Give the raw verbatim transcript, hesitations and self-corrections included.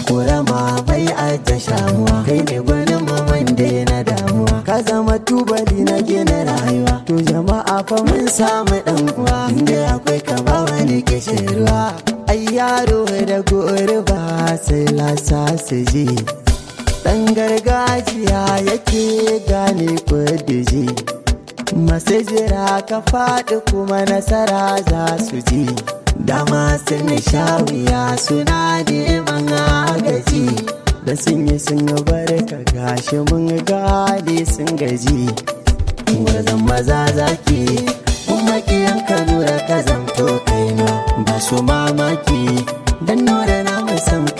kurama bai ajiye shamuwa, kai ne gwanin maman da na damuwa, ka zama tubali na gina rayuwa. To jama'a fa mun samu dan uwa, inda akwai ka ba wani kishin ruwa. Ai yaro da gurba sai lasa su ji, dan gargajiya yake gane kudiji, masu jira ka faɗi kuma nasara za su ji. Dama sun sha wuya suna neman agaji, da sun yi sun barka gashi mun gade sun gaji. Wazan maza zaki kuma kiyan ka nura ka zamto kaina, ba su mamaki dan nura na musamman